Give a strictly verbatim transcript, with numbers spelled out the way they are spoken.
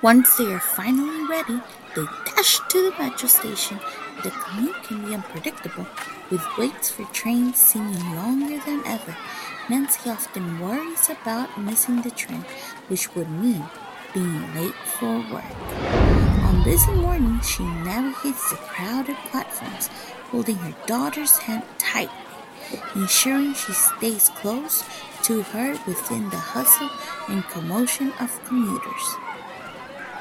Once they are finally ready, they dash to the metro station. The commute can be unpredictable, with waits for trains seeming longer than ever. Nancy often worries about missing the train, which would mean being late for work. On busy mornings, she navigates the crowded platforms, holding her daughter's hand tightly, ensuring she stays close to her within the hustle and commotion of commuters.